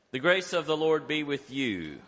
The grace of the Lord be with you.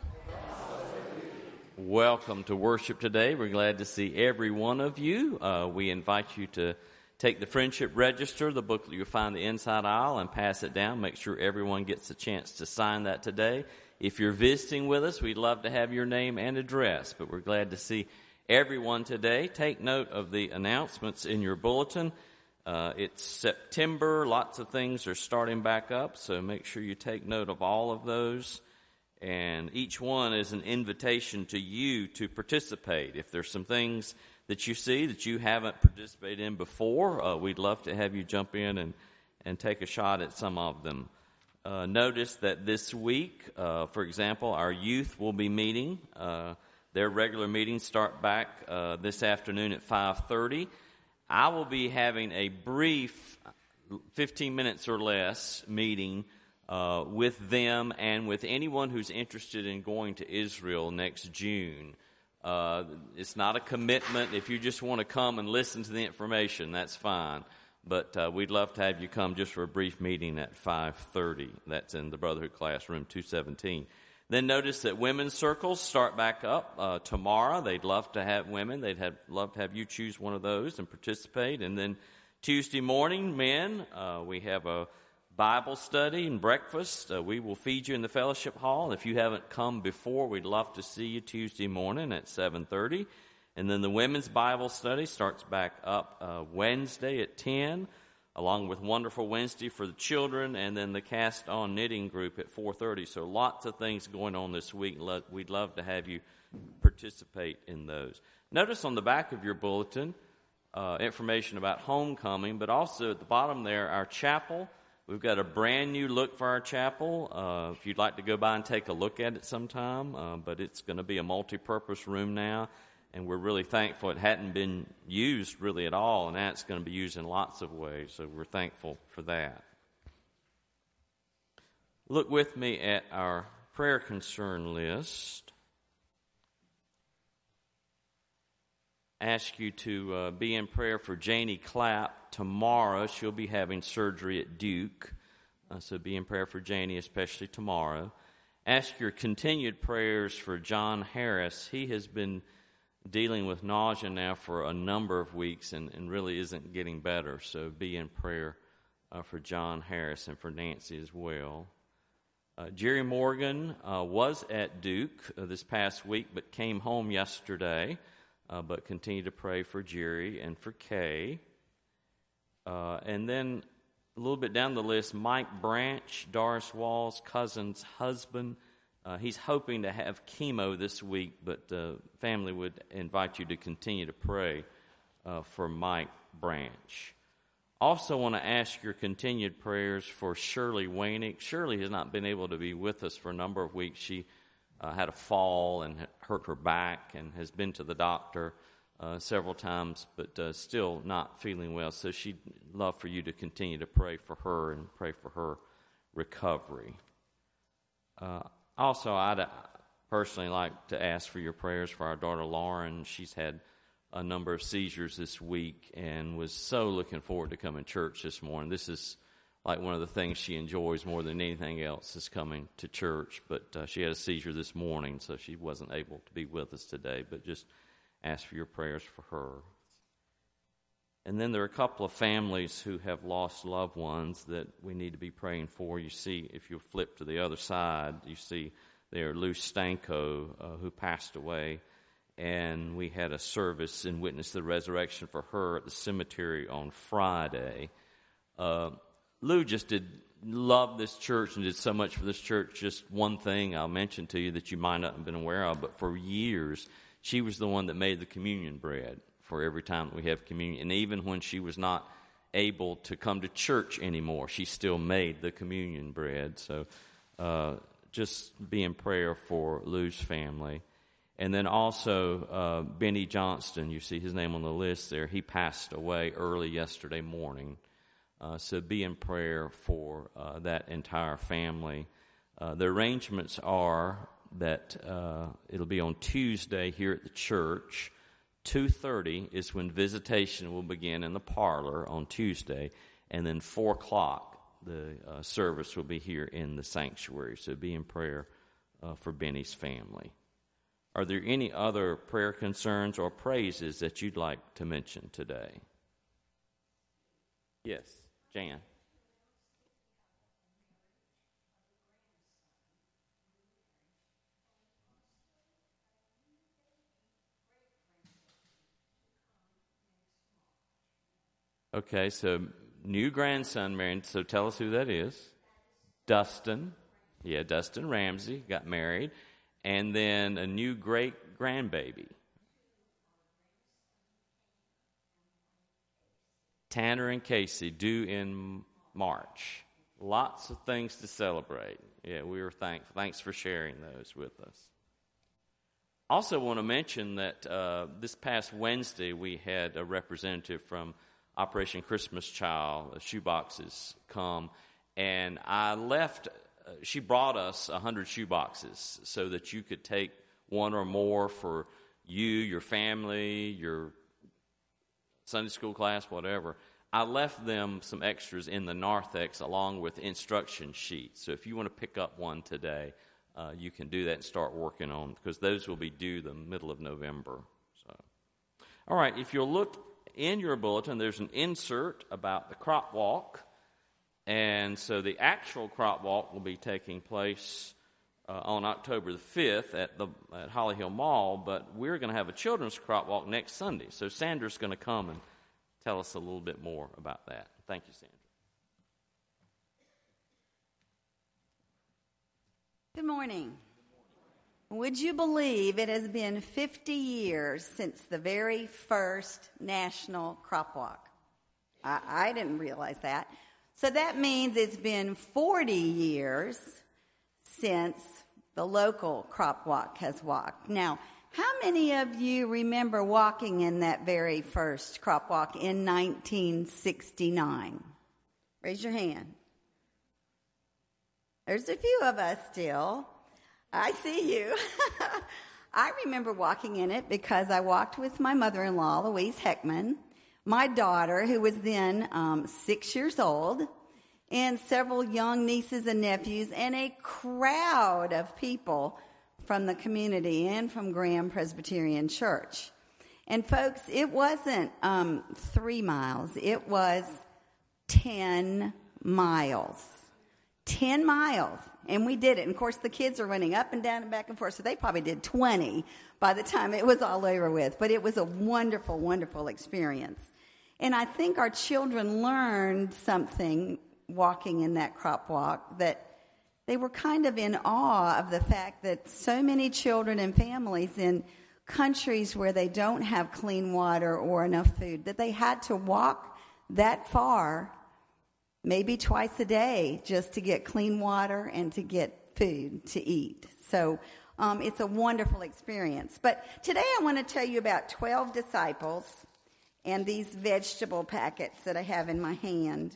Welcome to worship today. We're glad to see every one of you. We invite you to take the friendship register, the booklet you'll find the inside aisle, and pass it down. Make sure everyone gets a chance to sign that today. If you're visiting with us, we'd love to have your name and address, but we're glad to see everyone today. Take note of the announcements in your bulletin. It's September. Lots of things are starting back up, so make sure you take note of all of those. And each one is an invitation to you to participate. If there's some things that you see that you haven't participated in before, we'd love to have you jump in and take a shot at some of them. Notice that this week, for example, our youth will be meeting. Their regular meetings start back this afternoon at 5:30. I will be having a brief 15 minutes or less meeting with them and with anyone who's interested in going to Israel next June. It's not a commitment. If you just want to come and listen to the information, that's fine. But we'd love to have you come just for a brief meeting at 5:30. That's in the Brotherhood class, room 217. Then notice that women's circles start back up tomorrow. They'd love to have women. They'd love to have you choose one of those and participate. And then Tuesday morning, men, we have a Bible study and breakfast. We will feed you in the fellowship hall. If you haven't come before, we'd love to see you Tuesday morning at 7:30. And then the women's Bible study starts back up Wednesday at 10. Along with Wonderful Wednesday for the children, and then the Cast On Knitting group at 4:30. So lots of things going on this week. We'd love to have you participate in those. Notice on the back of your bulletin information about homecoming, but also at the bottom there, our chapel. We've got a brand new look for our chapel. If you'd like to go by and take a look at it sometime, but it's going to be a multi-purpose room now. And we're really thankful it hadn't been used really at all, and now it's going to be used in lots of ways, so we're thankful for that. Look with me at our prayer concern list. Ask you to be in prayer for Janie Clapp tomorrow. She'll be having surgery at Duke, so be in prayer for Janie, especially tomorrow. Ask your continued prayers for John Harris. He has been dealing with nausea now for a number of weeks and really isn't getting better. So be in prayer for John Harris and for Nancy as well. Jerry Morgan was at Duke this past week but came home yesterday. But continue to pray for Jerry and for Kay. And then a little bit down the list, Mike Branch, Doris Wall's cousin's husband. He's hoping to have chemo this week, but the family would invite you to continue to pray for Mike Branch. Also want to ask your continued prayers for Shirley Wainick. Shirley has not been able to be with us for a number of weeks. She had a fall and hurt her back and has been to the doctor several times, but still not feeling well. So she'd love for you to continue to pray for her and pray for her recovery. Also, I'd personally like to ask for your prayers for our daughter Lauren. She's had a number of seizures this week and was so looking forward to coming to church this morning. This is like one of the things she enjoys more than anything else is coming to church. But she had a seizure this morning, so she wasn't able to be with us today. But just ask for your prayers for her. And then there are a couple of families who have lost loved ones that we need to be praying for. You see, if you flip to the other side, you see there Lou Stanko, who passed away. And we had a service and witnessed the resurrection for her at the cemetery on Friday. Lou just loved this church and did so much for this church. Just one thing I'll mention to you that you might not have been aware of, but for years, she was the one that made the communion bread for every time that we have communion. And even when she was not able to come to church anymore, she still made the communion bread. So just be in prayer for Lou's family. And then also Benny Johnston, you see his name on the list there. He passed away early yesterday morning. So be in prayer for that entire family. The arrangements are that it'll be on Tuesday here at the church. 2:30 is when visitation will begin in the parlor on Tuesday, and then 4 o'clock the service will be here in the sanctuary. So be in prayer for Benny's family. Are there any other prayer concerns or praises that you'd like to mention today? Yes, Jan. Okay, so new grandson married. So tell us who that is. Dustin. Yeah, Dustin Ramsey got married. And then a new great-grandbaby. Tanner and Casey, due in March. Lots of things to celebrate. Yeah, we were thankful. Thanks for sharing those with us. Also want to mention that this past Wednesday we had a representative from Operation Christmas Child, shoeboxes, come, and I left. She brought us 100 shoeboxes so that you could take one or more for you, your family, your Sunday school class, whatever. I left them some extras in the narthex along with instruction sheets. So if you want to pick up one today, you can do that and start working on, because those will be due the middle of November. So, all right, if you'll look in your bulletin, there's an insert about the crop walk. And so the actual crop walk will be taking place on October the 5th at Holly Hill Mall, but we're going to have a children's crop walk next Sunday. So Sandra's going to come and tell us a little bit more about that. Thank you, Sandra. Good morning. Would you believe it has been 50 years since the very first National Crop Walk? I didn't realize that. So that means it's been 40 years since the local crop walk has walked. Now, how many of you remember walking in that very first crop walk in 1969? Raise your hand. There's a few of us still. I see you. I remember walking in it because I walked with my mother-in-law, Louise Heckman, my daughter, who was then 6 years old, and several young nieces and nephews, and a crowd of people from the community and from Graham Presbyterian Church. And folks, it wasn't 3 miles. It was 10 miles. 10 miles. And we did it. And, of course, the kids are running up and down and back and forth, so they probably did 20 by the time it was all over with. But it was a wonderful, wonderful experience. And I think our children learned something walking in that crop walk, that they were kind of in awe of the fact that so many children and families in countries where they don't have clean water or enough food, that they had to walk that far, maybe twice a day, just to get clean water and to get food to eat. So it's a wonderful experience. But today I want to tell you about 12 disciples and these vegetable packets that I have in my hand.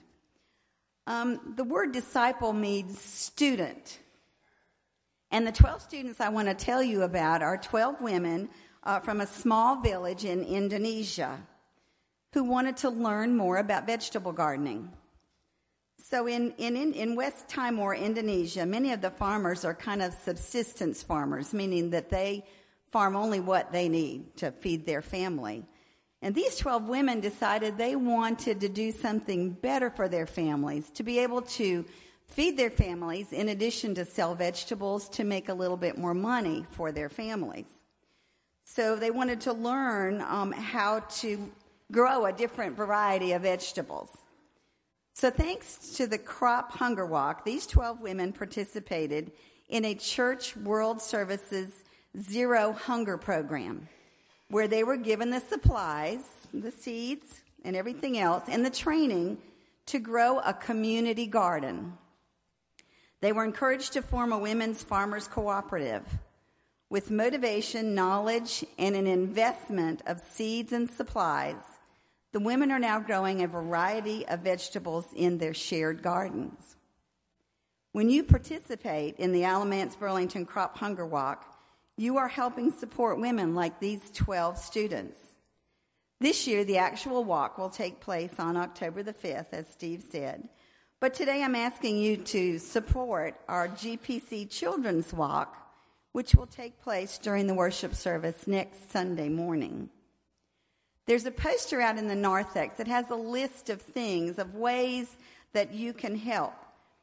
The word disciple means student. And the 12 students I want to tell you about are 12 women from a small village in Indonesia who wanted to learn more about vegetable gardening. So in West Timor, Indonesia, many of the farmers are kind of subsistence farmers, meaning that they farm only what they need to feed their family. And these 12 women decided they wanted to do something better for their families, to be able to feed their families in addition to sell vegetables to make a little bit more money for their families. So they wanted to learn how to grow a different variety of vegetables. So thanks to the Crop Hunger Walk, these 12 women participated in a Church World Services Zero Hunger program, where they were given the supplies, the seeds, and everything else, and the training to grow a community garden. They were encouraged to form a women's farmers cooperative. With motivation, knowledge, and an investment of seeds and supplies, the women are now growing a variety of vegetables in their shared gardens. When you participate in the Alamance Burlington Crop Hunger Walk, you are helping support women like these 12 students. This year, the actual walk will take place on October the 5th, as Steve said. But today I'm asking you to support our GPC Children's Walk, which will take place during the worship service next Sunday morning. There's a poster out in the narthex that has a list of things, of ways that you can help.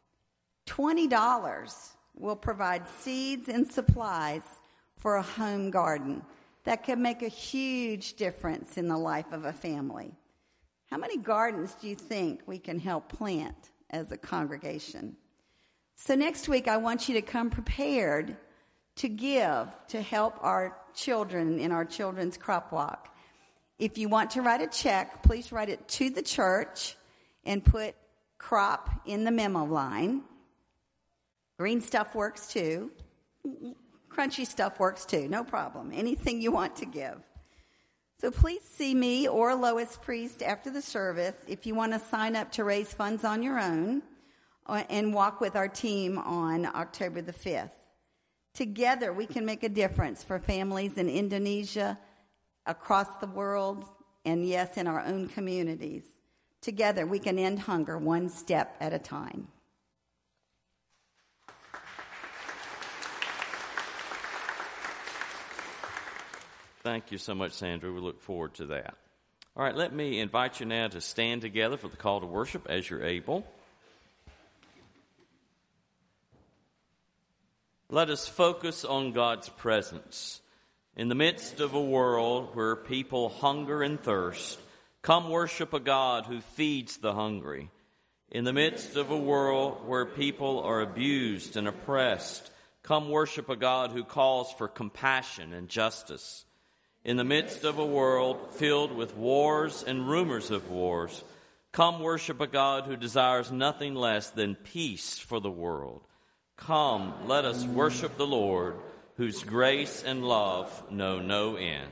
$20 will provide seeds and supplies for a home garden that can make a huge difference in the life of a family. How many gardens do you think we can help plant as a congregation? So next week, I want you to come prepared to give to help our children in our children's crop walk. If you want to write a check, please write it to the church and put crop in the memo line. Green stuff works too. Crunchy stuff works too, no problem. Anything you want to give. So please see me or Lois Priest after the service if you want to sign up to raise funds on your own and walk with our team on October the 5th. Together we can make a difference for families in Indonesia, across the world, and yes, in our own communities. Together we can end hunger one step at a time. Thank you so much, Sandra. We look forward to that. All right, let me invite you now to stand together for the call to worship as you're able. Let us focus on God's presence. In the midst of a world where people hunger and thirst, come worship a God who feeds the hungry. In the midst of a world where people are abused and oppressed, come worship a God who calls for compassion and justice. In the midst of a world filled with wars and rumors of wars, come worship a God who desires nothing less than peace for the world. Come, let us worship the Lord, whose grace and love know no end.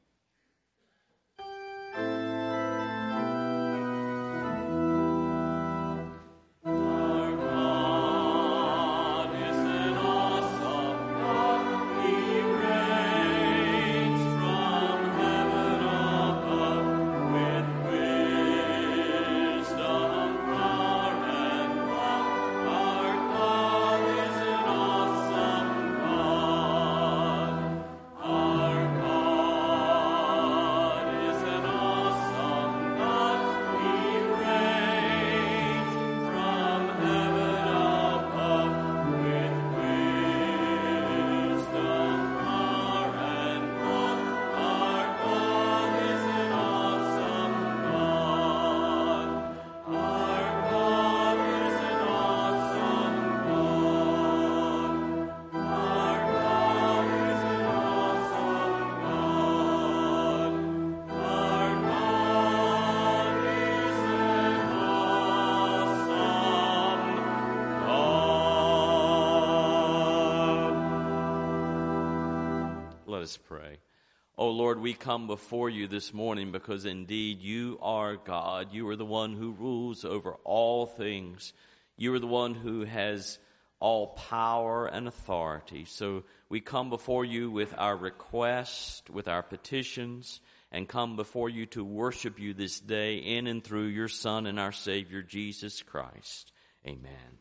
Let us pray. Oh Lord, we come before you this morning because indeed you are God. You are the one who rules over all things. You are the one who has all power and authority. So we come before you with our requests, with our petitions, and come before you to worship you this day in and through your Son and our Savior, Jesus Christ. Amen.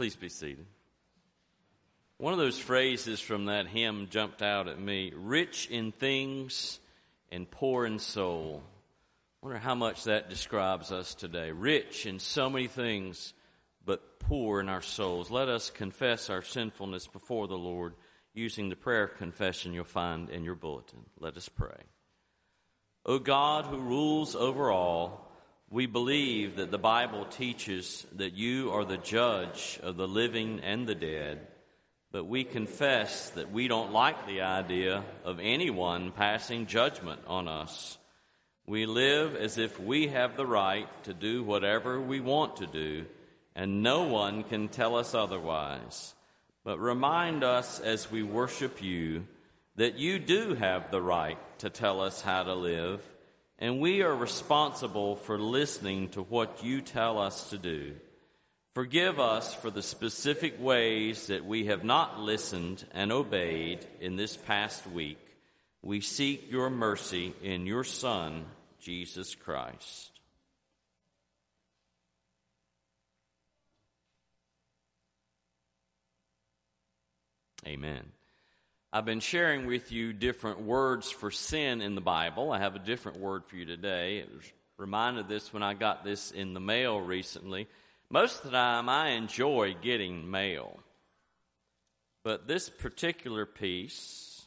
Please be seated. One of those phrases from that hymn jumped out at me, rich in things and poor in soul. I wonder how much that describes us today. Rich in so many things, but poor in our souls. Let us confess our sinfulness before the Lord using the prayer of confession you'll find in your bulletin. Let us pray. O God, who rules over all, we believe that the Bible teaches that you are the judge of the living and the dead, but we confess that we don't like the idea of anyone passing judgment on us. We live as if we have the right to do whatever we want to do, and no one can tell us otherwise. But remind us as we worship you that you do have the right to tell us how to live, and we are responsible for listening to what you tell us to do. Forgive us for the specific ways that we have not listened and obeyed in this past week. We seek your mercy in your Son, Jesus Christ. Amen. I've been sharing with you different words for sin in the Bible. I have a different word for you today. I was reminded of this when I got this in the mail recently. Most of the time, I enjoy getting mail. But this particular piece,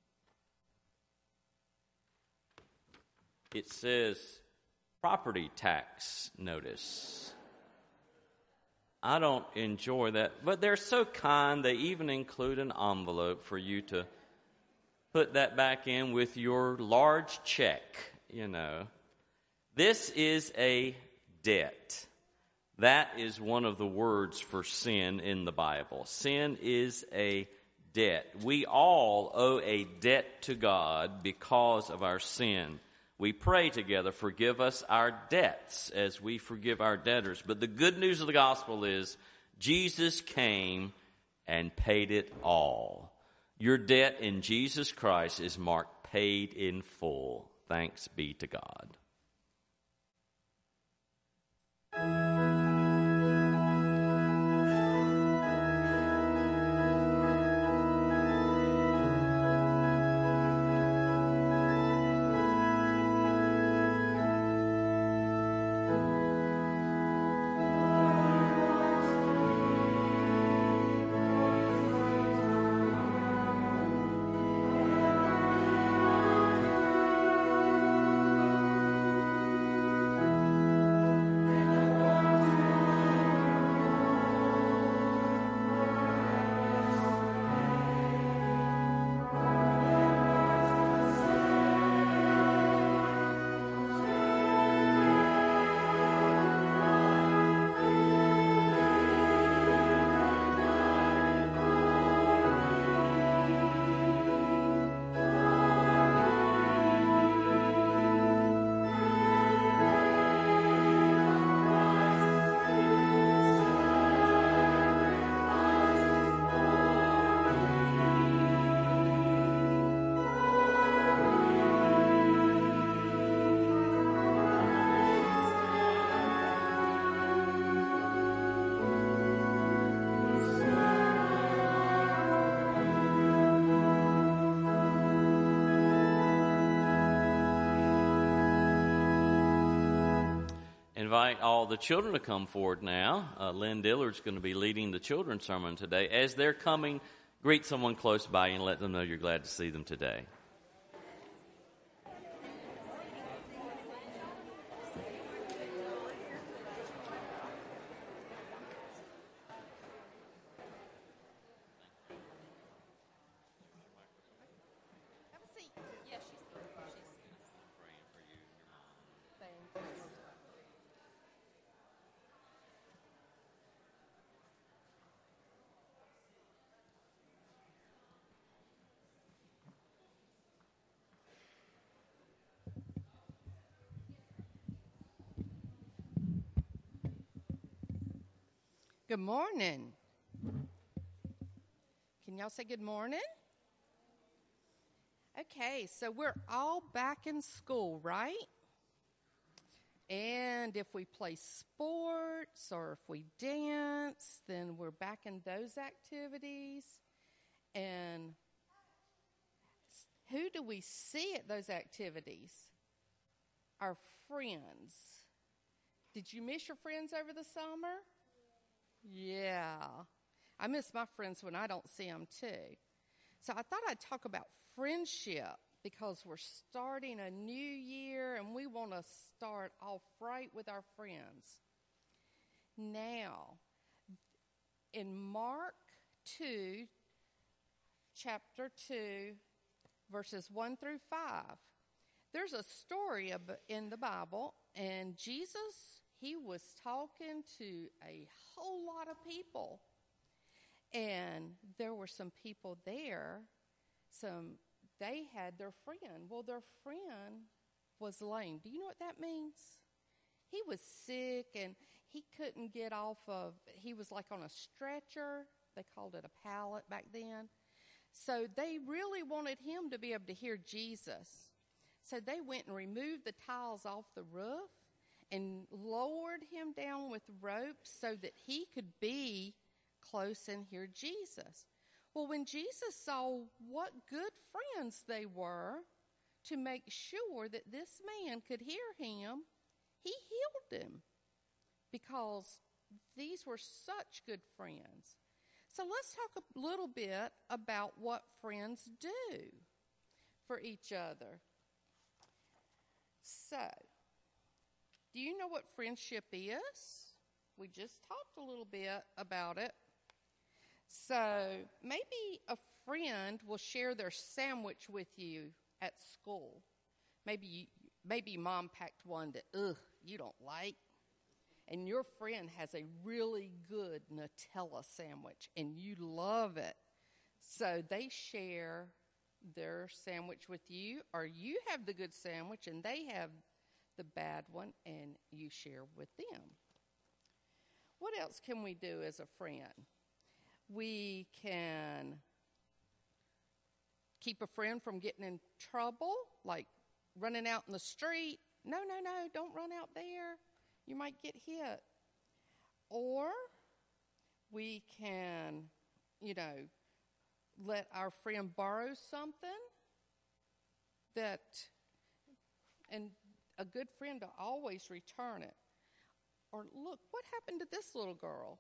it says property tax notice. I don't enjoy that, but they're so kind, they even include an envelope for you to put that back in with your large check, you know. This is a debt. That is one of the words for sin in the Bible. Sin is a debt. We all owe a debt to God because of our sin. We pray together, forgive us our debts as we forgive our debtors. But the good news of the gospel is Jesus came and paid it all. Your debt in Jesus Christ is marked paid in full. Thanks be to God. Invite all the children to come forward now. Lynn Dillard's going to be leading the children's sermon today. As they're coming, greet someone close by and let them know you're glad to see them today. Good morning. Can y'all say good morning? Okay, so we're all back in school, right? And if we play sports or if we dance, then we're back in those activities. And who do we see at those activities? Our friends. Did you miss your friends over the summer? Yeah. I miss my friends when I don't see them too. So I thought I'd talk about friendship because we're starting a new year and we want to start off right with our friends. Now, in Mark 2, chapter 2, verses 1 through 5, there's a story in the Bible, and Jesus, he was talking to a whole lot of people. And there were some people there, they had their friend. Well, their friend was lame. Do you know what that means? He was sick and he couldn't get off of, he was like on a stretcher. They called it a pallet back then. So they really wanted him to be able to hear Jesus. So they went and removed the tiles off the roof and lowered him down with ropes so that he could be close and hear Jesus. Well, when Jesus saw what good friends they were to make sure that this man could hear him, he healed him because these were such good friends. So let's talk a little bit about what friends do for each other. So, do you know what friendship is? We just talked a little bit about it. So maybe a friend will share their sandwich with you at school. Maybe mom packed one that, you don't like. And your friend has a really good Nutella sandwich, and you love it. So they share their sandwich with you, or you have the good sandwich, and they have the bad one, and you share with them. What else can we do as a friend? We can keep a friend from getting in trouble, like running out in the street. No, don't run out there. You might get hit. Or we can, let our friend borrow something and a good friend will always return it. Or look, what happened to this little girl?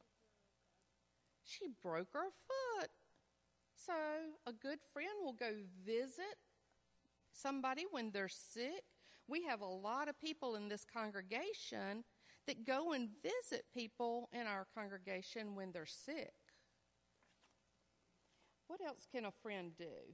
She broke her foot. So a good friend will go visit somebody when they're sick. We have a lot of people in this congregation that go and visit people in our congregation when they're sick. What else can a friend do?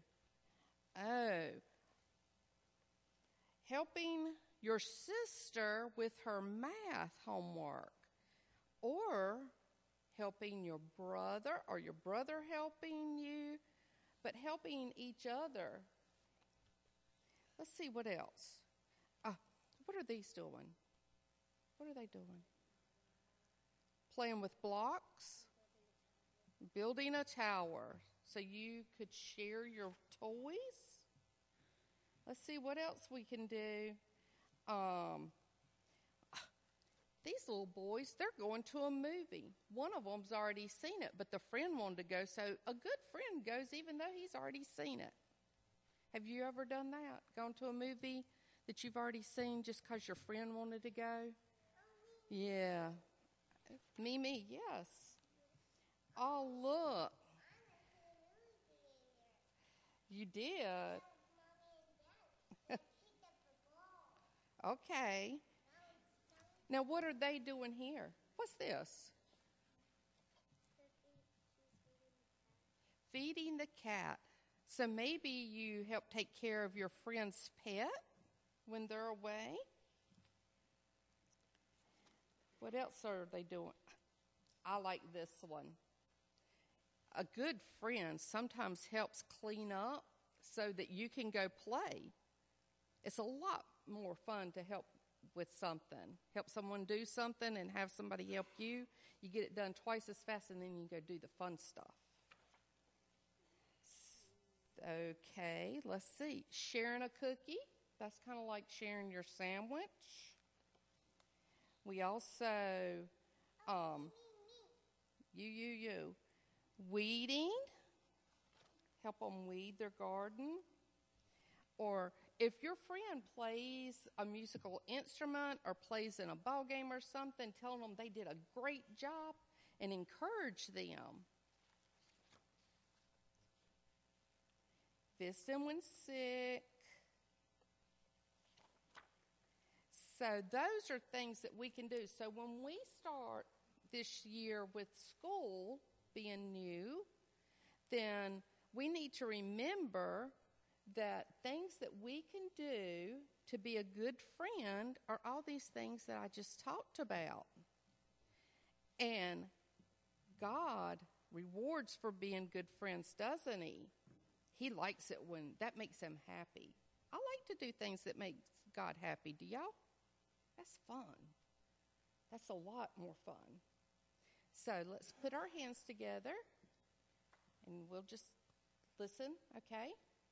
Helping your sister with her math homework, or helping your brother, or your brother helping you, but helping each other. Let's see what else. What are these doing? What are they doing? Playing with blocks, building a tower so you could share your toys. Let's see what else we can do. These little boys, they're going to a movie. One of them's already seen it, but the friend wanted to go, so a good friend goes even though he's already seen it. Have you ever done that? Gone to a movie that you've already seen just because your friend wanted to go? Yeah. Mimi, yes. Oh, look. You did? Okay. Now, what are they doing here? What's this? Feeding the cat. So maybe you help take care of your friend's pet when they're away. What else are they doing? I like this one. A good friend sometimes helps clean up so that you can go play. It's a lot more fun to help with something. Help someone do something and have somebody help you. You get it done twice as fast, and then you go do the fun stuff. Okay, let's see. Sharing a cookie. That's kind of like sharing your sandwich. We also, weeding, help them weed their garden. Or if your friend plays a musical instrument or plays in a ball game or something, tell them they did a great job and encourage them. Visit them when sick. So those are things that we can do. So when we start this year with school being new, then we need to remember that things that we can do to be a good friend are all these things that I just talked about. And God rewards for being good friends, doesn't he? He likes it when that makes him happy. I like to do things that make God happy. Do y'all? That's fun. That's a lot more fun. So let's put our hands together and we'll just listen, okay?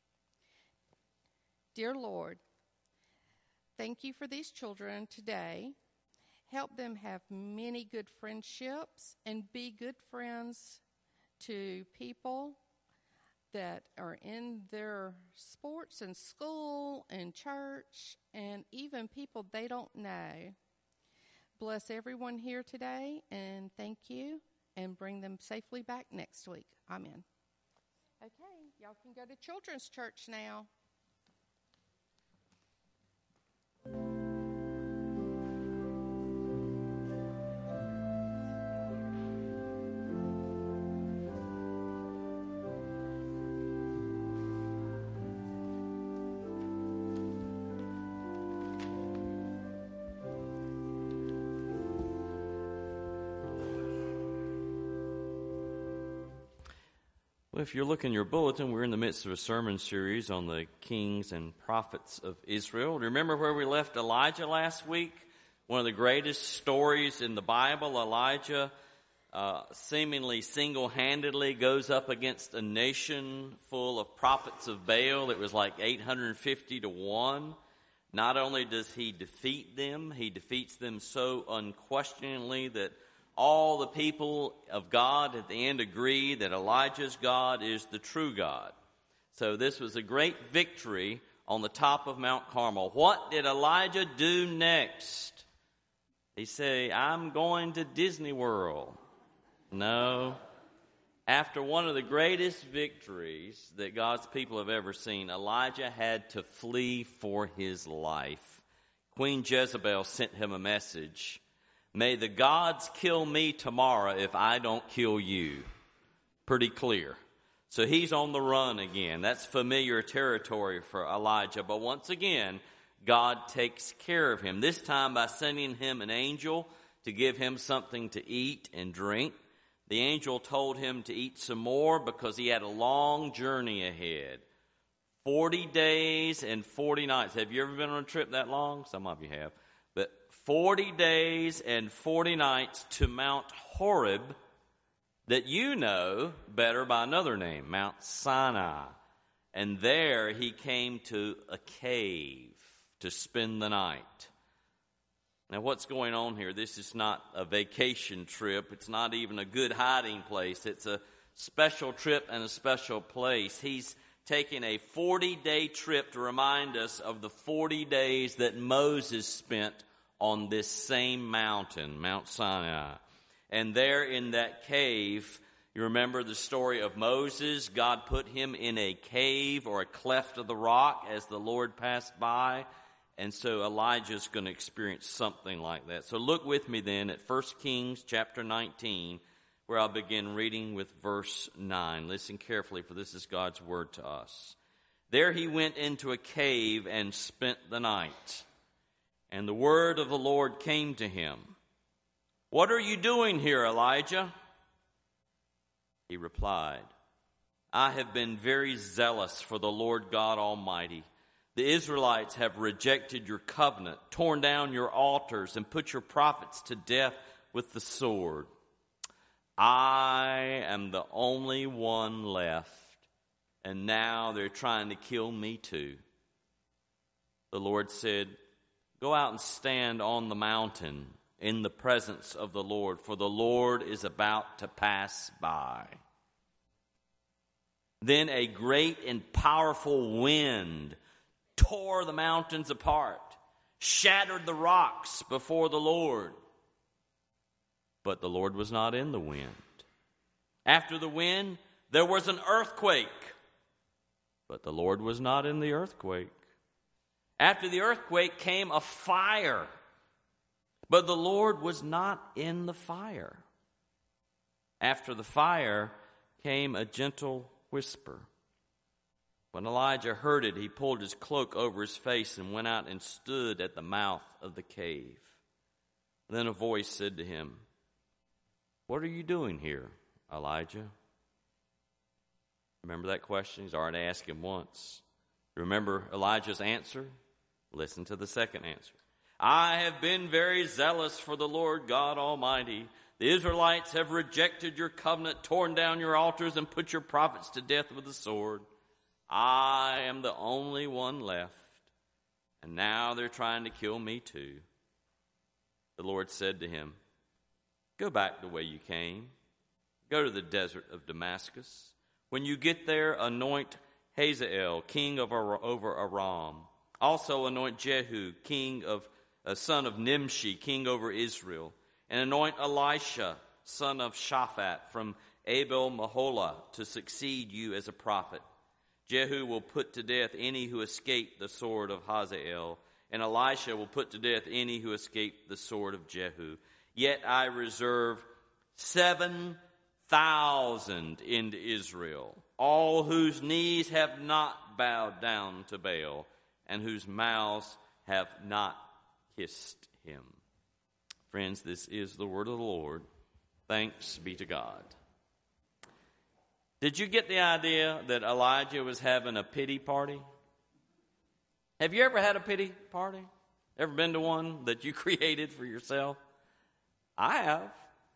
Dear Lord, thank you for these children today. Help them have many good friendships and be good friends to people that are in their sports and school and church and even people they don't know. Bless everyone here today and thank you and bring them safely back next week. Amen. Okay, y'all can go to children's church now. Well, if you're looking at your bulletin, we're in the midst of a sermon series on the kings and prophets of Israel. Remember where we left Elijah last week? One of the greatest stories in the Bible. Elijah seemingly single-handedly goes up against a nation full of prophets of Baal. It was like 850 to 1. Not only does he defeat them, he defeats them so unquestioningly that all the people of God at the end agree that Elijah's God is the true God. So this was a great victory on the top of Mount Carmel. What did Elijah do next? He said, I'm going to Disney World. No. After one of the greatest victories that God's people have ever seen, Elijah had to flee for his life. Queen Jezebel sent him a message. May the gods kill me tomorrow if I don't kill you. Pretty clear. So he's on the run again. That's familiar territory for Elijah. But once again, God takes care of him. This time by sending him an angel to give him something to eat and drink. The angel told him to eat some more because he had a long journey ahead. 40 days and 40 nights. Have you ever been on a trip that long? Some of you have. But 40 days and 40 nights to Mount Horeb, that you know better by another name, Mount Sinai. And there he came to a cave to spend the night. Now what's going on here? This is not a vacation trip. It's not even a good hiding place. It's a special trip and a special place. He's taking a 40-day trip to remind us of the 40 days that Moses spent on this same mountain, Mount Sinai. And there in that cave, you remember the story of Moses. God put him in a cave or a cleft of the rock as the Lord passed by. And so Elijah's going to experience something like that. So look with me then at 1 Kings chapter 19, where I'll begin reading with verse 9. Listen carefully, for this is God's word to us. There he went into a cave and spent the night. And the word of the Lord came to him. What are you doing here, Elijah? He replied, I have been very zealous for the Lord God Almighty. The Israelites have rejected your covenant, torn down your altars, and put your prophets to death with the sword. I am the only one left, and now they're trying to kill me too. The Lord said, Go out and stand on the mountain in the presence of the Lord, for the Lord is about to pass by. Then a great and powerful wind tore the mountains apart, shattered the rocks before the Lord. But the Lord was not in the wind. After the wind, there was an earthquake, but the Lord was not in the earthquake. After the earthquake came a fire, but the Lord was not in the fire. After the fire came a gentle whisper. When Elijah heard it, he pulled his cloak over his face and went out and stood at the mouth of the cave. Then a voice said to him, "What are you doing here, Elijah?" Remember that question? He's already asked him once. Remember Elijah's answer? Listen to the second answer. "I have been very zealous for the Lord God Almighty. The Israelites have rejected your covenant, torn down your altars, and put your prophets to death with the sword. I am the only one left, and now they're trying to kill me too." The Lord said to him, "Go back the way you came. Go to the desert of Damascus. When you get there, anoint Hazael, king over Aram. Also anoint Jehu, son of Nimshi, king over Israel. And anoint Elisha, son of Shaphat, from Abel-Meholah, to succeed you as a prophet. Jehu will put to death any who escape the sword of Hazael, and Elisha will put to death any who escape the sword of Jehu. Yet I reserve 7,000 in Israel, all whose knees have not bowed down to Baal, and whose mouths have not kissed him." Friends, this is the word of the Lord. Thanks be to God. Did you get the idea that Elijah was having a pity party? Have you ever had a pity party? Ever been to one that you created for yourself? I have.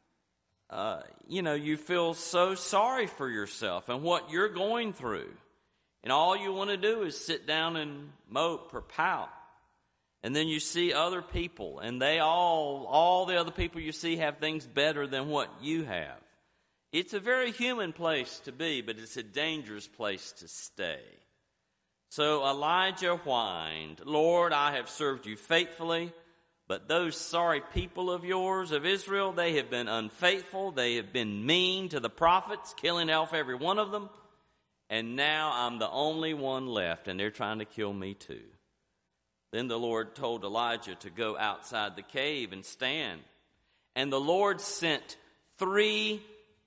You feel so sorry for yourself and what you're going through. And all you want to do is sit down and mope or pout. And then you see other people, and all the other people you see have things better than what you have. It's a very human place to be, but it's a dangerous place to stay. So Elijah whined, "Lord, I have served you faithfully, but those sorry people of yours, of Israel, they have been unfaithful. They have been mean to the prophets, killing off every one of them. And now I'm the only one left, and they're trying to kill me too." Then the Lord told Elijah to go outside the cave and stand. And the Lord sent 3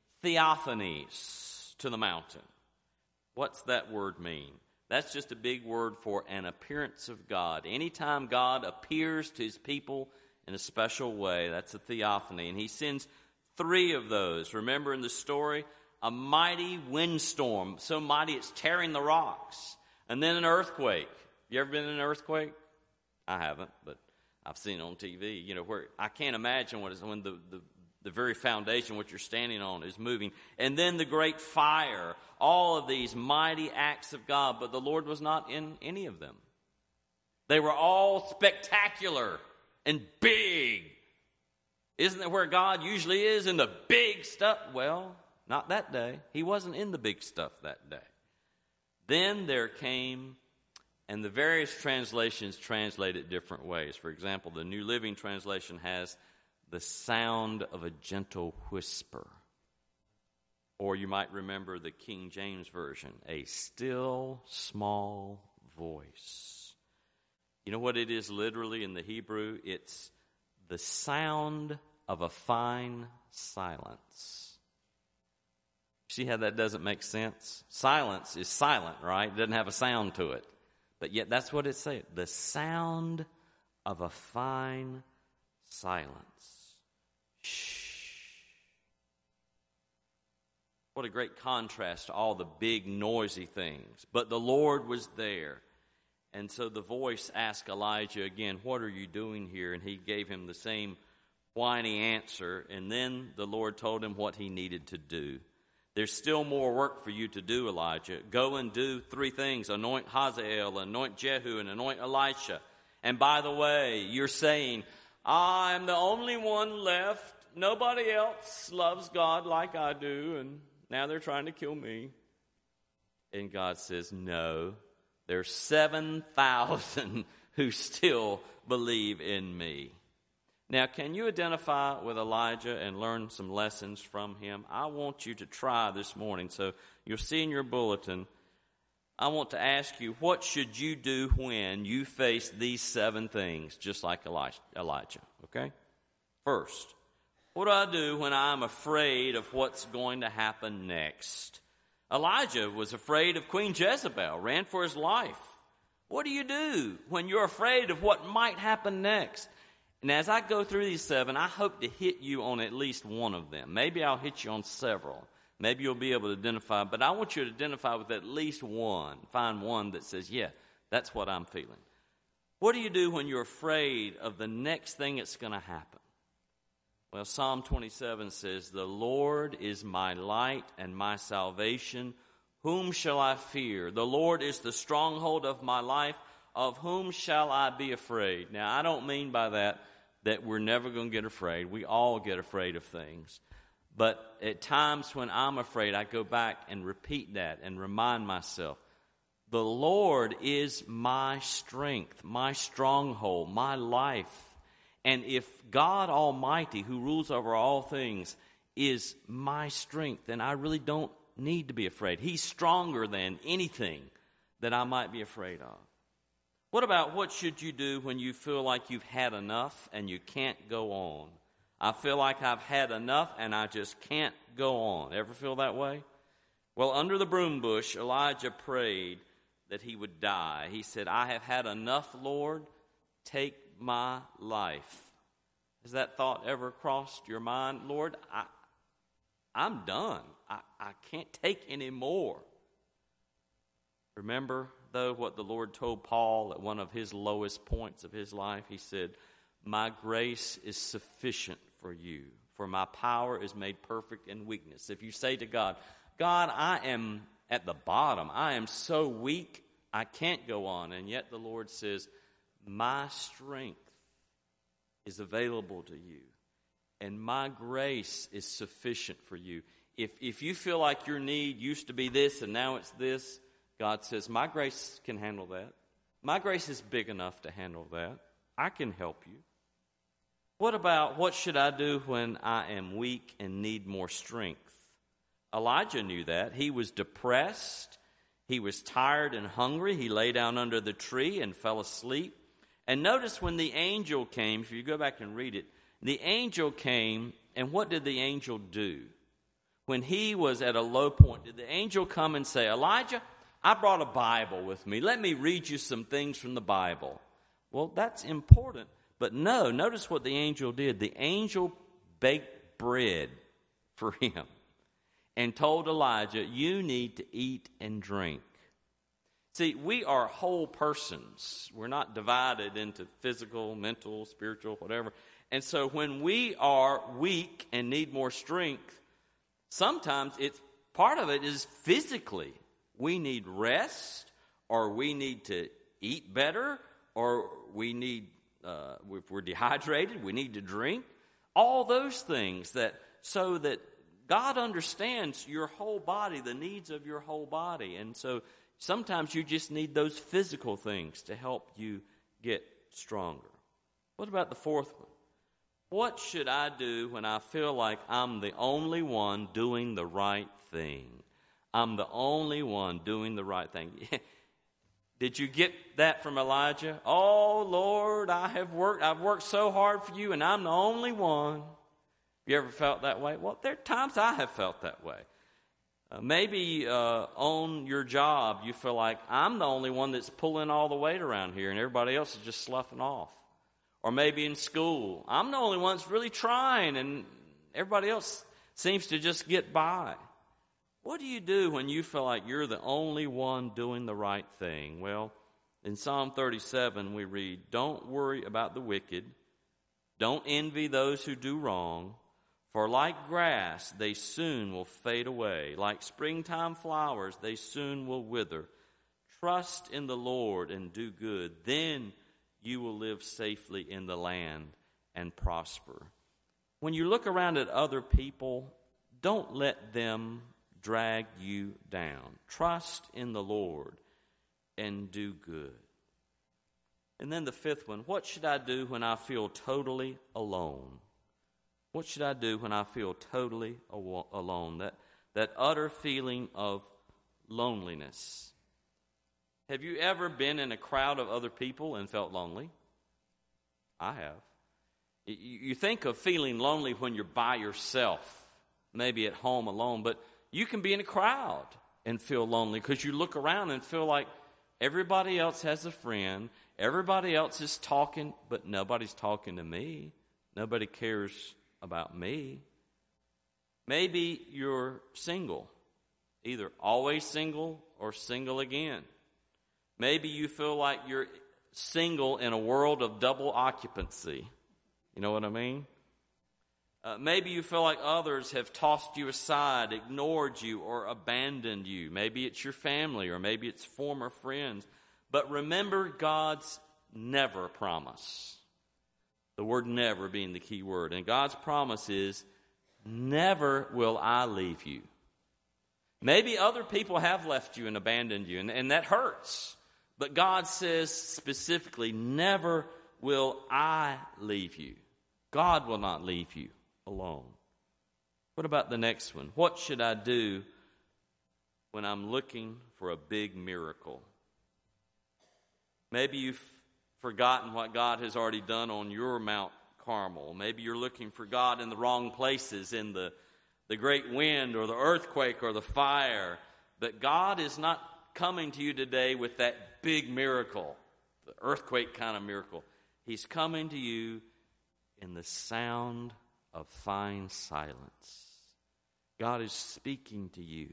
theophanies to the mountain. What's that word mean? That's just a big word for an appearance of God. Anytime God appears to his people in a special way, that's a theophany. And he sends 3 of those. Remember in the story, a mighty windstorm, so mighty it's tearing the rocks. And then an earthquake. You ever been in an earthquake? I haven't, but I've seen it on TV. Where I can't imagine when the very foundation, what you're standing on, is moving. And then the great fire, all of these mighty acts of God, but the Lord was not in any of them. They were all spectacular and big. Isn't that where God usually is, in the big stuff? Well, not that day. He wasn't in the big stuff that day. Then there came, and the various translations translate it different ways. For example, the New Living Translation has the sound of a gentle whisper. Or you might remember the King James Version, a still small voice. You know what it is literally in the Hebrew? It's the sound of a fine silence. See how that doesn't make sense? Silence is silent, right? It doesn't have a sound to it. But yet that's what it says. The sound of a fine silence. Shh. What a great contrast to all the big noisy things. But the Lord was there. And so the voice asked Elijah again, "What are you doing here?" And he gave him the same whiny answer. And then the Lord told him what he needed to do. "There's still more work for you to do, Elijah. Go and do 3 things. Anoint Hazael, anoint Jehu, and anoint Elisha. And by the way, you're saying, I am the only one left. Nobody else loves God like I do, and now they're trying to kill me. And God says, no, there's 7,000 who still believe in me. Now, can you identify with Elijah and learn some lessons from him? I want you to try this morning. So you'll see in your bulletin, I want to ask you, what should you do when you face these 7 things, just like Elijah, okay? First, what do I do when I'm afraid of what's going to happen next? Elijah was afraid of Queen Jezebel, ran for his life. What do you do when you're afraid of what might happen next? And as I go through these 7, I hope to hit you on at least one of them. Maybe I'll hit you on several. Maybe you'll be able to identify, but I want you to identify with at least one. Find one that says, yeah, that's what I'm feeling. What do you do when you're afraid of the next thing that's going to happen? Well, Psalm 27 says, the Lord is my light and my salvation. Whom shall I fear? The Lord is the stronghold of my life. Of whom shall I be afraid? Now, I don't mean by that we're never going to get afraid. We all get afraid of things. But at times when I'm afraid, I go back and repeat that and remind myself, the Lord is my strength, my stronghold, my life. And if God Almighty, who rules over all things, is my strength, then I really don't need to be afraid. He's stronger than anything that I might be afraid of. What about what should you do when you feel like you've had enough and you can't go on? I feel like I've had enough and I just can't go on. Ever feel that way? Well, under the broom bush, Elijah prayed that he would die. He said, I have had enough, Lord. Take my life. Has that thought ever crossed your mind? Lord, I'm done. I can't take any more. Remember, though, what the Lord told Paul at one of his lowest points of his life? He said, my grace is sufficient for you, for my power is made perfect in weakness. If you say to God, God, I am at the bottom. I am so weak, I can't go on. And yet the Lord says, my strength is available to you, and my grace is sufficient for you. If you feel like your need used to be this and now it's this, God says, my grace can handle that. My grace is big enough to handle that. I can help you. What about what should I do when I am weak and need more strength? Elijah knew that. He was depressed. He was tired and hungry. He lay down under the tree and fell asleep. And notice when the angel came, if you go back and read it, the angel came, and what did the angel do? When he was at a low point, did the angel come and say, Elijah, I brought a Bible with me. Let me read you some things from the Bible. Well, that's important. But no, notice what the angel did. The angel baked bread for him and told Elijah, you need to eat and drink. See, we are whole persons. We're not divided into physical, mental, spiritual, whatever. And so when we are weak and need more strength, sometimes part of it is physically. We need rest, or we need to eat better, or we need, if we're dehydrated, we need to drink. All those things so that God understands your whole body, the needs of your whole body. And so sometimes you just need those physical things to help you get stronger. What about the fourth one? What should I do when I feel like I'm the only one doing the right thing? I'm the only one doing the right thing. Did you get that from Elijah? Oh, Lord, I've worked so hard for you, and I'm the only one. You ever felt that way? Well, there are times I have felt that way. Maybe on your job, you feel like I'm the only one that's pulling all the weight around here, and everybody else is just sloughing off. Or maybe in school, I'm the only one that's really trying, and everybody else seems to just get by. What do you do when you feel like you're the only one doing the right thing? Well, in Psalm 37, we read, don't worry about the wicked. Don't envy those who do wrong. For like grass, they soon will fade away. Like springtime flowers, they soon will wither. Trust in the Lord and do good. Then you will live safely in the land and prosper. When you look around at other people, don't let them drag you down. Trust in the Lord and do good. And then the fifth one, what should I do when I feel totally alone? What should I do when I feel totally alone? That utter feeling of loneliness. Have you ever been in a crowd of other people and felt lonely? I have. You think of feeling lonely when you're by yourself, maybe at home alone, but you can be in a crowd and feel lonely because you look around and feel like everybody else has a friend, everybody else is talking, but nobody's talking to me. Nobody cares about me. Maybe you're single, either always single or single again. Maybe you feel like you're single in a world of double occupancy. You know what I mean? Maybe you feel like others have tossed you aside, ignored you, or abandoned you. Maybe it's your family, or maybe it's former friends. But remember God's never promise. The word never being the key word. And God's promise is, never will I leave you. Maybe other people have left you and abandoned you, and that hurts. But God says specifically, never will I leave you. God will not leave you alone. What about the next one? What should I do when I'm looking for a big miracle? Maybe you've forgotten what God has already done on your Mount Carmel. Maybe you're looking for God in the wrong places, in the great wind or the earthquake or the fire. But God is not coming to you today with that big miracle, the earthquake kind of miracle. He's coming to you in the sound of fine silence. God is speaking to you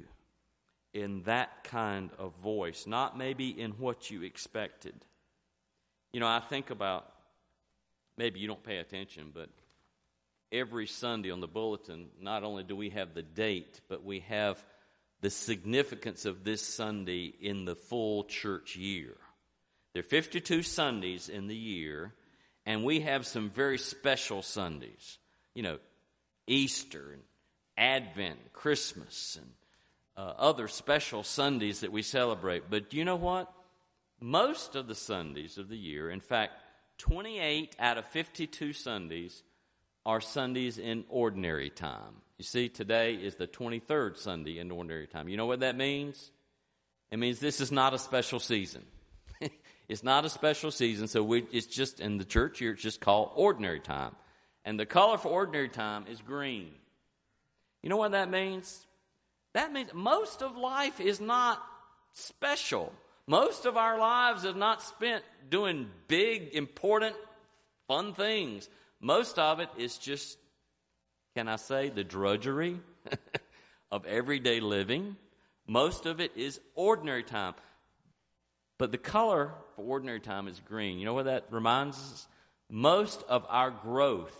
in that kind of voice, not maybe in what you expected. You know, I think about, maybe you don't pay attention, but every Sunday on the bulletin, not only do we have the date, but we have the significance of this Sunday in the full church year. There are 52 Sundays in the year, and we have some very special Sundays. You know, Easter and Advent, Christmas, and other special Sundays that we celebrate. But you know what? Most of the Sundays of the year, in fact, 28 out of 52 Sundays are Sundays in ordinary time. You see, today is the 23rd Sunday in ordinary time. You know what that means? It means this is not a special season. It's not a special season, so it's just, in the church here, it's just called ordinary time. And the color for ordinary time is green. You know what that means? That means most of life is not special. Most of our lives is not spent doing big, important, fun things. Most of it is just, can I say, the drudgery of everyday living. Most of it is ordinary time. But the color for ordinary time is green. You know what that reminds us? Most of our growth,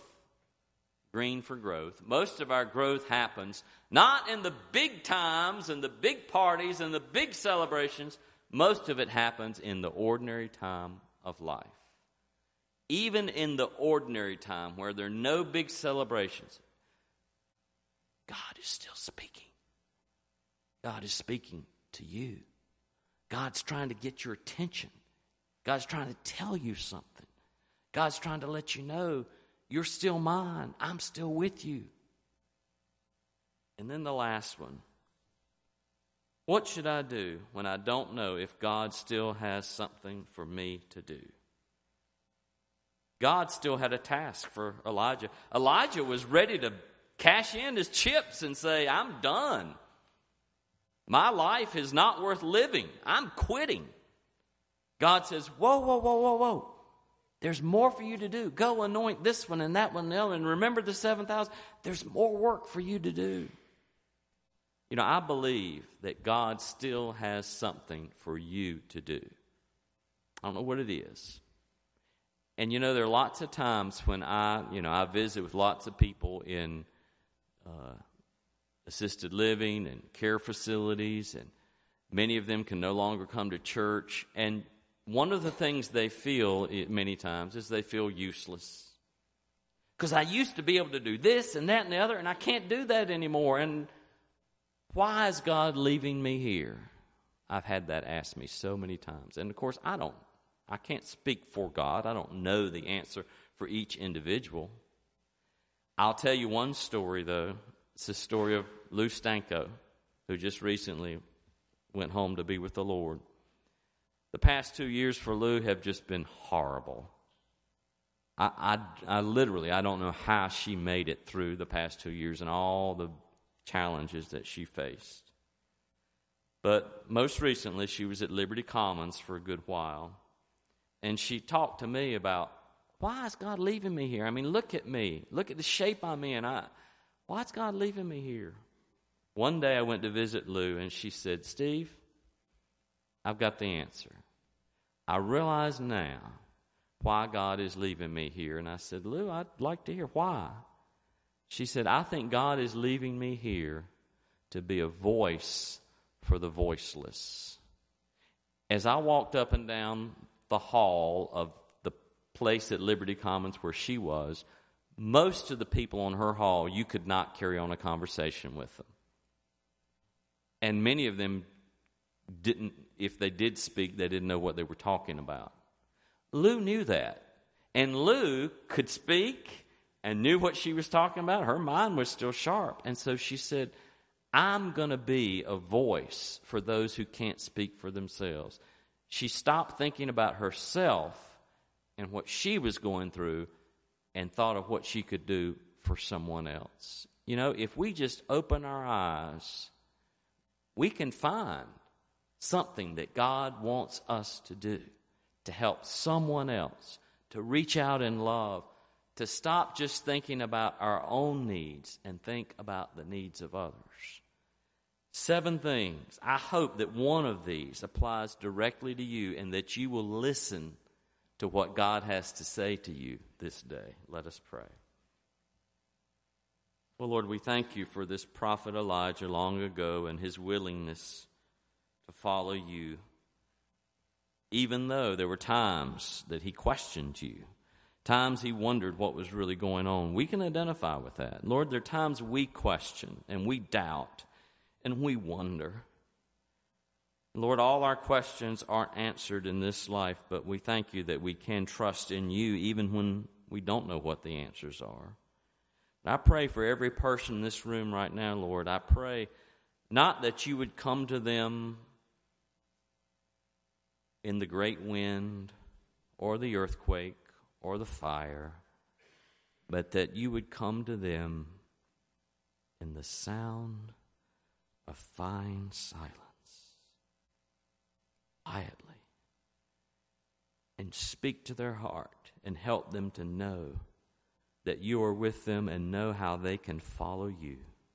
green for growth, most of our growth happens not in the big times and the big parties and the big celebrations. Most of it happens in the ordinary time of life. Even in the ordinary time where there are no big celebrations, God is still speaking. God is speaking to you. God's trying to get your attention. God's trying to tell you something. God's trying to let you know you're still mine. I'm still with you. And then the last one. What should I do when I don't know if God still has something for me to do? God still had a task for Elijah. Elijah was ready to cash in his chips and say, I'm done. My life is not worth living. I'm quitting. God says, whoa. There's more for you to do. Go anoint this one and that one and the other. And remember the 7,000. There's more work for you to do. You know, I believe that God still has something for you to do. I don't know what it is. And, you know, there are lots of times when I visit with lots of people in assisted living and care facilities, and many of them can no longer come to church. And one of the things they feel many times is they feel useless. Because I used to be able to do this and that and the other, and I can't do that anymore. And why is God leaving me here? I've had that asked me so many times. And, of course, I can't speak for God. I don't know the answer for each individual. I'll tell you one story, though. It's the story of Lou Stanko, who just recently went home to be with the Lord. The past 2 years for Lou have just been horrible. I literally, I don't know how she made it through the past 2 years and all the challenges that she faced. But most recently, she was at Liberty Commons for a good while. And she talked to me about, why is God leaving me here? I mean, look at me. Look at the shape I'm in. Why is God leaving me here? One day I went to visit Lou, and she said, Steve, I've got the answer. I realize now why God is leaving me here. And I said, Lou, I'd like to hear why. She said, I think God is leaving me here to be a voice for the voiceless. As I walked up and down the hall of the place at Liberty Commons where she was, most of the people on her hall, you could not carry on a conversation with them. And many of them didn't, if they did speak, they didn't know what they were talking about. Lou knew that. And Lou could speak and knew what she was talking about. Her mind was still sharp. And so she said, I'm going to be a voice for those who can't speak for themselves. She stopped thinking about herself and what she was going through and thought of what she could do for someone else. You know, if we just open our eyes, we can find something that God wants us to do to help someone else, to reach out in love, to stop just thinking about our own needs and think about the needs of others. 7 things. I hope that one of these applies directly to you and that you will listen to what God has to say to you this day. Let us pray. Well, Lord, we thank you for this prophet Elijah long ago and his willingness to follow you, even though there were times that he questioned you, times he wondered what was really going on. We can identify with that. Lord, there are times we question and we doubt and we wonder. Lord, all our questions aren't answered in this life, but we thank you that we can trust in you even when we don't know what the answers are. And I pray for every person in this room right now, Lord. I pray not that you would come to them in the great wind or the earthquake or the fire, but that you would come to them in the sound of fine silence, quietly, and speak to their heart and help them to know that you are with them and know how they can follow you.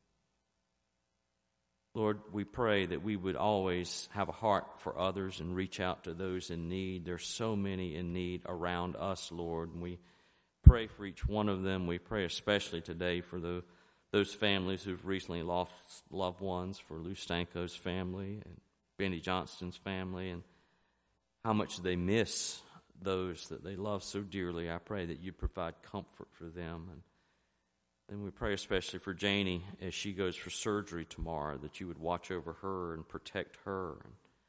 Lord, we pray that we would always have a heart for others and reach out to those in need. There's so many in need around us, Lord, and we pray for each one of them. We pray especially today for those families who've recently lost loved ones, for Lou Stanko's family and Benny Johnston's family, and how much they miss those that they love so dearly. I pray that you provide comfort for them. And we pray especially for Janie as she goes for surgery tomorrow, that you would watch over her and protect her, as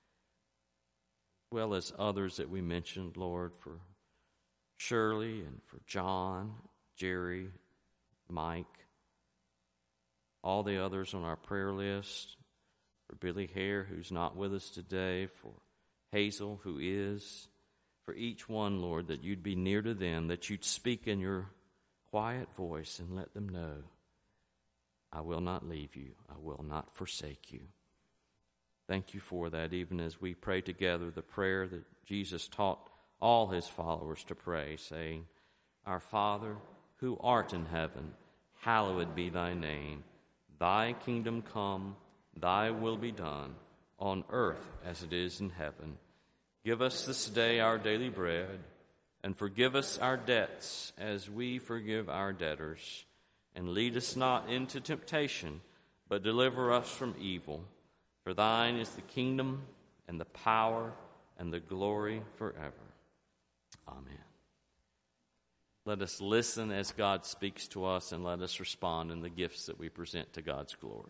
well as others that we mentioned, Lord, for Shirley and for John, Jerry, Mike, all the others on our prayer list, for Billy Hare, who's not with us today, for Hazel, who is, for each one, Lord, that you'd be near to them, that you'd speak in your quiet voice and let them know, I will not leave you, I will not forsake you. Thank you for that, even as we pray together the prayer that Jesus taught all his followers to pray, saying, Our Father, who art in heaven, hallowed be thy name. Thy kingdom come, thy will be done, on earth as it is in heaven. Give us this day our daily bread, and forgive us our debts as we forgive our debtors. And lead us not into temptation, but deliver us from evil. For thine is the kingdom, and the power, and the glory forever. Amen. Let us listen as God speaks to us, and let us respond in the gifts that we present to God's glory.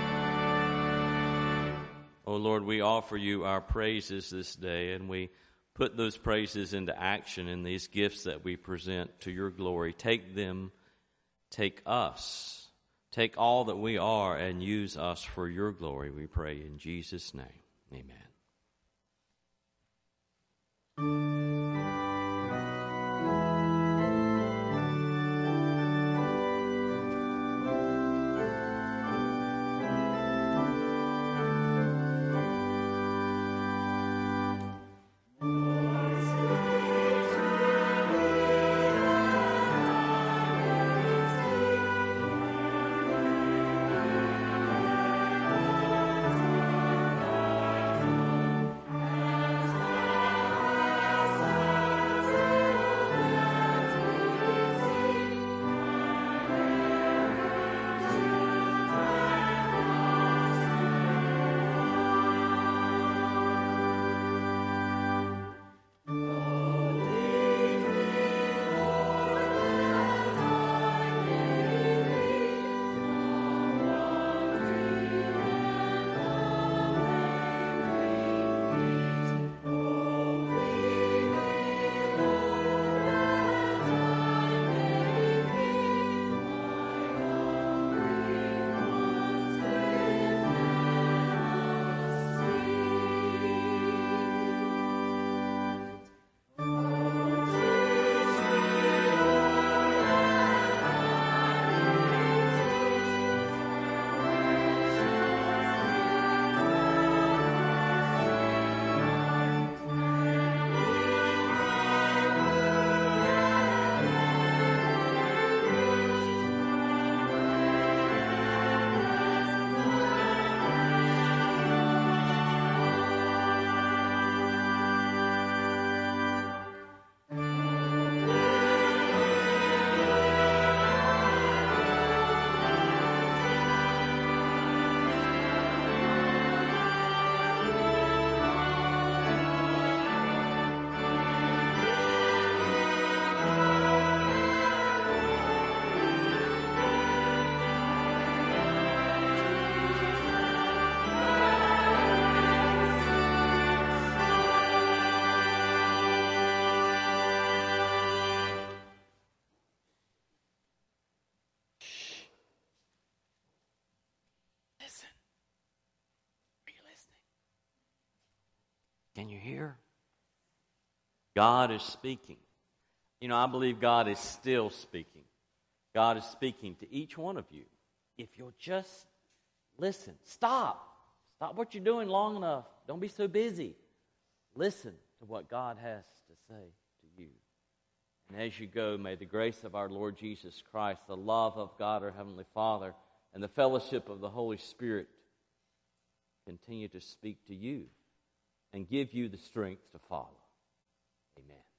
Oh, Lord, we offer you our praises this day, and we put those praises into action in these gifts that we present to your glory. Take them, take us, take all that we are and use us for your glory, we pray in Jesus' name. Amen. Can you hear? God is speaking. You know, I believe God is still speaking. God is speaking to each one of you. If you'll just listen, stop what you're doing long enough. Don't be so busy. Listen to what God has to say to you. And as you go, may the grace of our Lord Jesus Christ, the love of God our Heavenly Father, and the fellowship of the Holy Spirit continue to speak to you and give you the strength to follow. Amen.